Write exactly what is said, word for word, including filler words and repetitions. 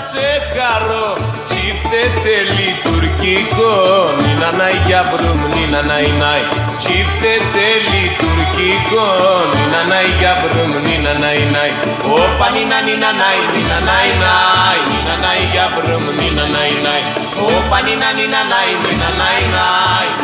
σε χαρώ. Τσίφτεται λειτουργικό, νίνα νάι για μπρουμ, νίνα νάι νάι. Τσίφτεται λειτουργικό, νίνα νάι για μπρουμ, νίνα νάι νάι. Όπα νίνα νίνα νάι, νίνα νάι νάι, νίνα νάι για μπρουμ, νίνα νάι νάι. Όπα νίνα νίνα νάι, νίνα νάι νάι.